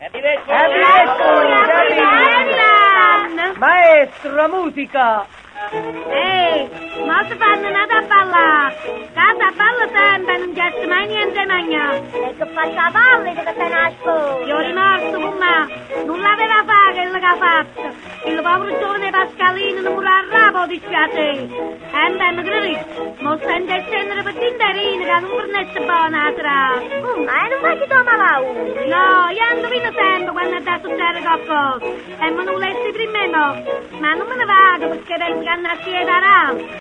Maestro, la musica! Ma si fanno nada a ballare. Casa balla sempre, non c'è mai niente mangiare. E che faccia valle che te nasco? Io rimorso con me, non l'aveva fatto quello che ha fatto. Il povero giovane Pascalino non pure a rabo dispiace. E mi credi, ma sente scendere per tinterino che non fornesse buona atrás. Ma non fai che tu malato? No, io ando fino sempre quando da succedere qualcosa. E me non lessi prima no, ma non me ne vado perché penso che andassi a darà.